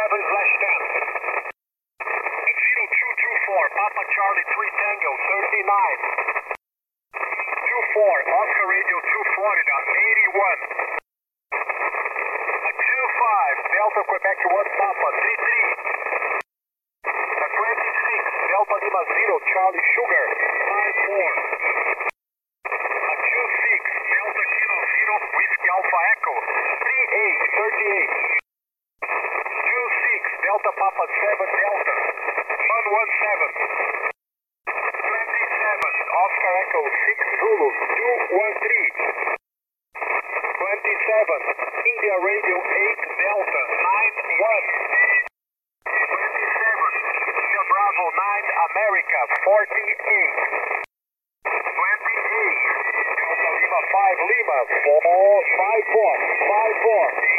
27/10. 0224, Papa Charlie 3 Tango 39. 24, Oscar Radio 2 Florida 81. 25, Delta Quebec 1 Papa 33. 26, Delta Lima 0 Charlie Sugar 54. 26, Delta Kilo 0 Whiskey Alpha Echo 3838. 26, Delta Papa 7 Delta 117. 27, Oscar Echo 6 Zulu 213. 27, India Radio 8 Delta 91. 27, India Bravo 9 America 48. 28, Delta Lima 5 Lima 454.